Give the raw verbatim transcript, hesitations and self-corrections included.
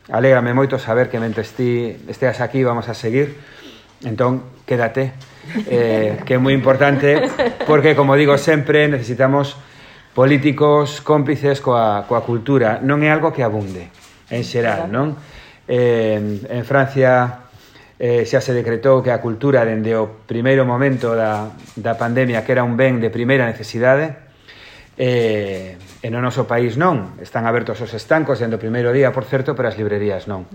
alégrame moito saber que mentre ti esteas aquí vamos a seguir, entón quédate, eh, que é moi importante, porque, como digo sempre, necesitamos políticos cómplices coa, coa cultura. Non é algo que abunde, en xeral, non? Eh, en Francia eh, xa se decretou que a cultura, dende o primeiro momento da, da pandemia, que era un ben de primeira necesidade, eh, e no noso país non. Están abertos os estancos dende o primeiro día, por certo, pero as librerías non.